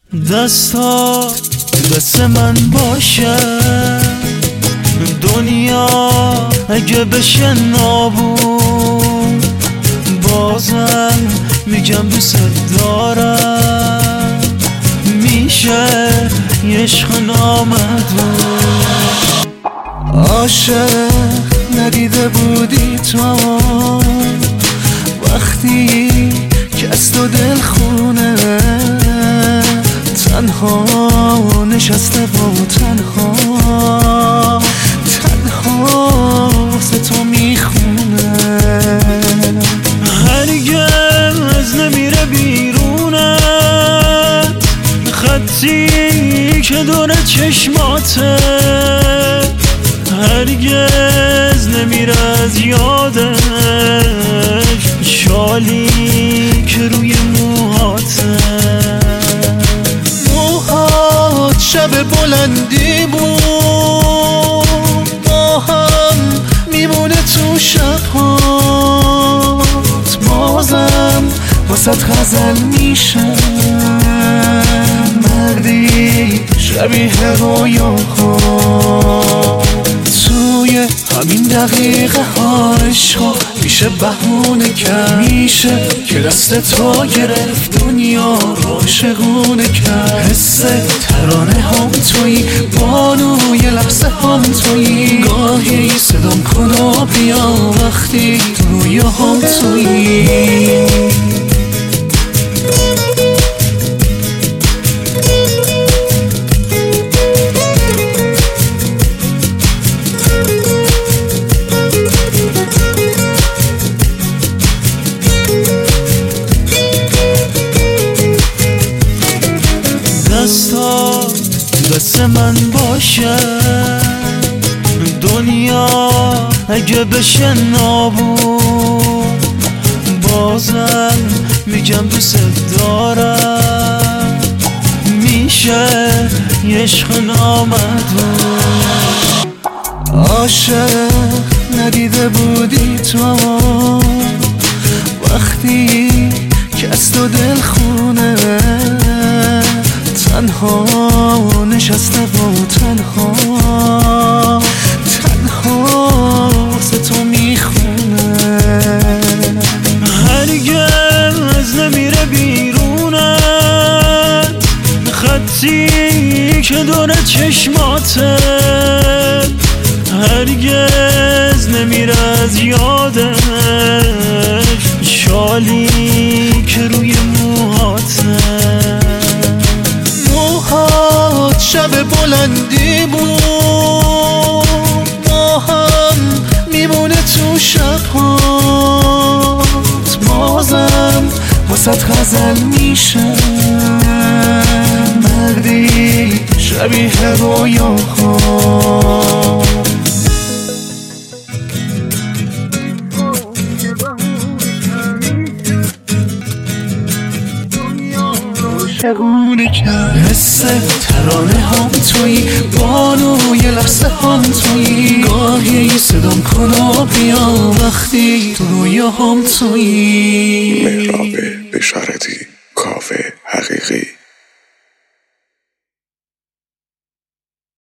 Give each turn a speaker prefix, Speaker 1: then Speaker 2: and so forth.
Speaker 1: دستا دست من باشه دنیا اگه بشه نابود، بازم میگم دوست دارم. میشه یه عشق نامحدود. عاشق ندیده بودی تو وقتی که از تو دل خونه، تنها نشسته و تنها واسه تو میخونه. هرگز نمیره بیرونت خطی که دور چشماته، هرگز نمیره از یادش شالی که روی موهاته. موهات شب بلندی بود، با هم میمونه تو شبهات، بازم واسه غزل میشه مردی شبیه رویاها. توی همین دقیقه ها عشقا میشه بهونه کرد، میشه که دست تو گرفت دنیا رو عاشقونه کرد. حس ترانه هم تویی، بانوی لحظه هم تویی، گاهی صدام کن و بیا وقتی تو رویا هم تویی. دستا دست من باشه دنیا اگه بشه نابود، بازم میگم دوست دارم. میشه یه عشق نامحدود. عاشق ندیده بودی تو وقتی که از تو دل خونه، تنها نشسته و تنها واسه تو میخونه. هرگز نمیره بیرونت خطی که دور چشماته، هرگز نمیره از یادش شالی که روی موهاته. موهات شب بلندی بود، با هم میمونه تو شبهات، بازم واسه غزل میشه مردی شبیه رویاها. حس ترانه هم تویی، بانوی لحظه هم تویی، گاهی صدام کن و بیا وقتی تو رویا هم تویی.
Speaker 2: مهراب بشارتی.